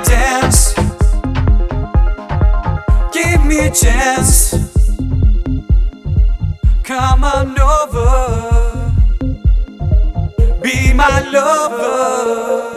dance. Give me a chance. Come on over. Be my lover.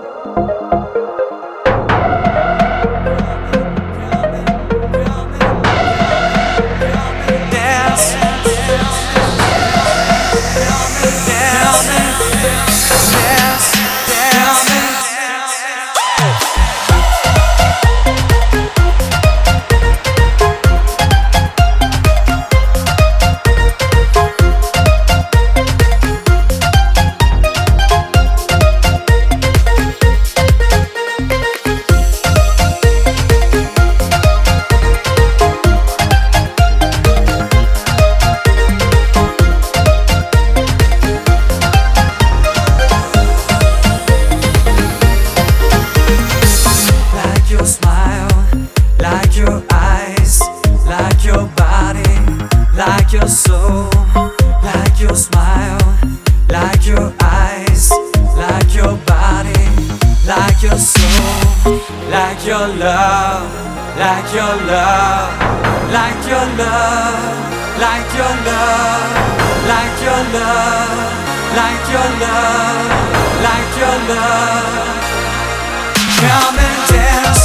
Like your soul, like your smile, like your eyes, like your body, like your soul, like your love, like your love, like your love, like your love, like your love, like your love, like your love. Come and dance.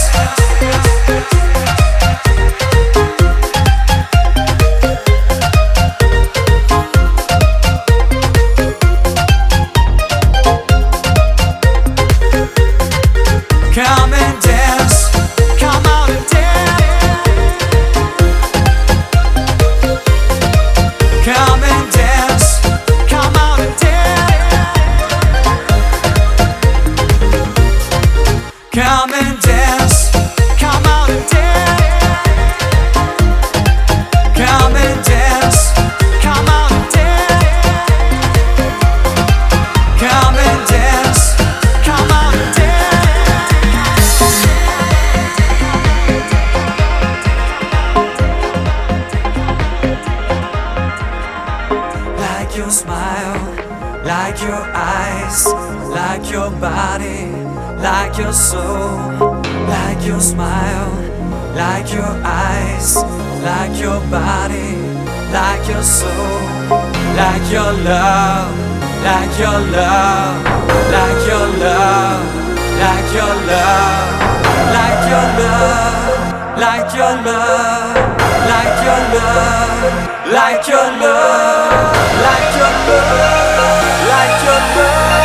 Come and dance, come out and dance. Come and dance, come out and dance. Come and dance, come out and dance. Come and dance, come out and dance. Come and dance, come out and dance. Like your smile, like your eyes, like your body, like your soul, like your smile, like your eyes, like your body, like your soul, like your love, like your love, like your love, like your love, like your love, like your love, like your love, like your love, like your love, like your love.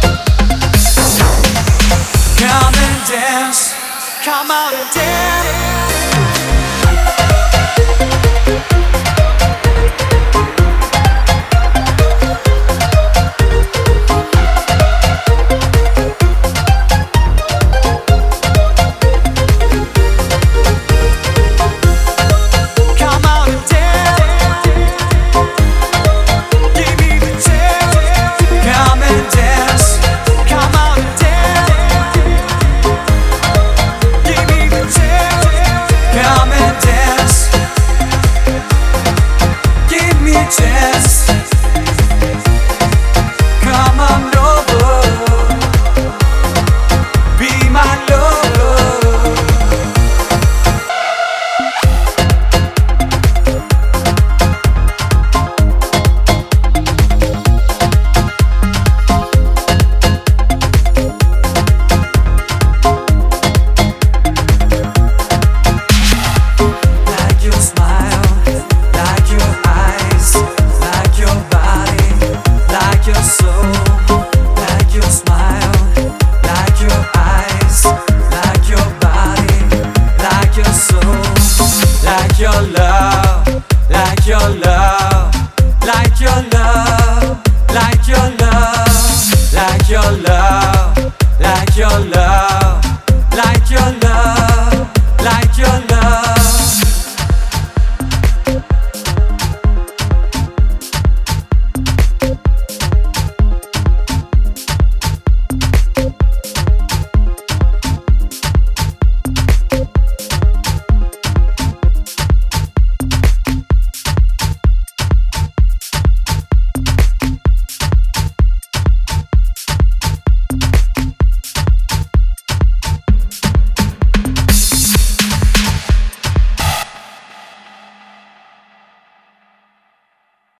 Come and dance, come out and dance.